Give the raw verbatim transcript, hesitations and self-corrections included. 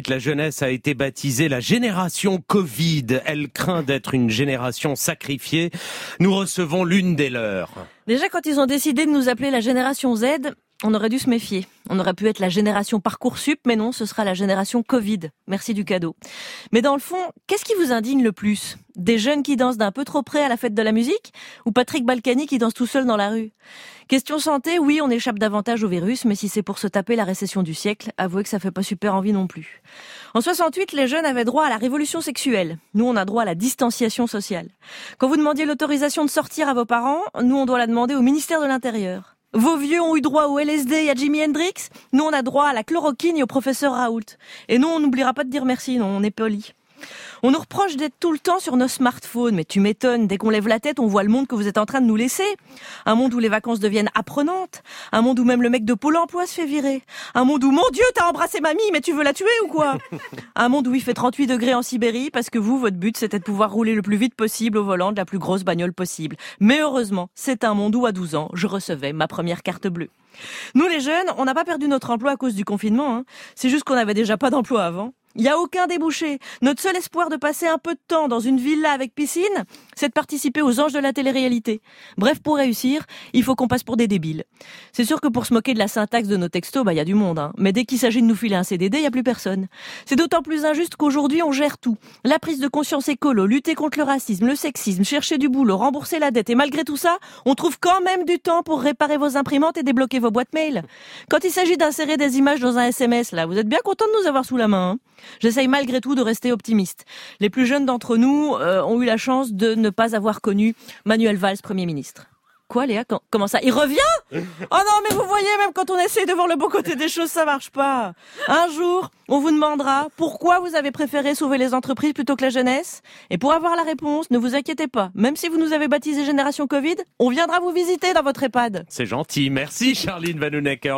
que la jeunesse a été baptisée la génération Covid. Elle craint d'être une génération sacrifiée. Nous recevons l'une des leurs. Déjà, quand ils ont décidé de nous appeler la génération Z, on aurait dû se méfier. On aurait pu être la génération Parcoursup, mais non, ce sera la génération Covid. Merci du cadeau. Mais dans le fond, qu'est-ce qui vous indigne le plus ? Des jeunes qui dansent d'un peu trop près à la fête de la musique ? Ou Patrick Balkany qui danse tout seul dans la rue ? Question santé, oui, on échappe davantage au virus, mais si c'est pour se taper la récession du siècle, avouez que ça fait pas super envie non plus. En soixante-huit, les jeunes avaient droit à la révolution sexuelle. Nous, on a droit à la distanciation sociale. Quand vous demandiez l'autorisation de sortir à vos parents, nous, on doit la demander au ministère de l'Intérieur. Vos vieux ont eu droit au L S D et à Jimi Hendrix. Nous, on a droit à la chloroquine et au professeur Raoult. Et nous, on n'oubliera pas de dire merci, non, on est poli. On nous reproche d'être tout le temps sur nos smartphones, mais tu m'étonnes, dès qu'on lève la tête, on voit le monde que vous êtes en train de nous laisser. Un monde où les vacances deviennent apprenantes, un monde où même le mec de Pôle emploi se fait virer, un monde où, mon Dieu, t'as embrassé mamie, mais tu veux la tuer ou quoi ? Un monde où il fait trente-huit degrés en Sibérie, parce que vous, votre but, c'était de pouvoir rouler le plus vite possible au volant de la plus grosse bagnole possible. Mais heureusement, c'est un monde où, à douze ans, je recevais ma première carte bleue. Nous, les jeunes, on n'a pas perdu notre emploi à cause du confinement, hein. C'est juste qu'on n'avait déjà pas d'emploi avant. Il n'y a aucun débouché. Notre seul espoir de passer un peu de temps dans une villa avec piscine, c'est de participer aux anges de la télé-réalité. Bref, pour réussir, il faut qu'on passe pour des débiles. C'est sûr que pour se moquer de la syntaxe de nos textos, bah, il y a du monde, hein. Mais dès qu'il s'agit de nous filer un C D D, il n'y a plus personne. C'est d'autant plus injuste qu'aujourd'hui, on gère tout. La prise de conscience écolo, lutter contre le racisme, le sexisme, chercher du boulot, rembourser la dette. Et malgré tout ça, on trouve quand même du temps pour réparer vos imprimantes et débloquer vos boîtes mail. Quand il s'agit d'insérer des images dans un S M S, là, vous êtes bien content de nous avoir sous la main, hein. J'essaye malgré tout de rester optimiste. Les plus jeunes d'entre nous euh, ont eu la chance de ne pas avoir connu Manuel Valls, Premier ministre. Quoi, Léa ? Comment ça ? Il revient ? Oh non, mais vous voyez, même quand on essaie de voir le bon côté des choses, ça marche pas. Un jour, on vous demandera pourquoi vous avez préféré sauver les entreprises plutôt que la jeunesse. Et pour avoir la réponse, ne vous inquiétez pas. Même si vous nous avez baptisé Génération Covid, on viendra vous visiter dans votre EHPAD. C'est gentil. Merci, Charline Vanhoenacker.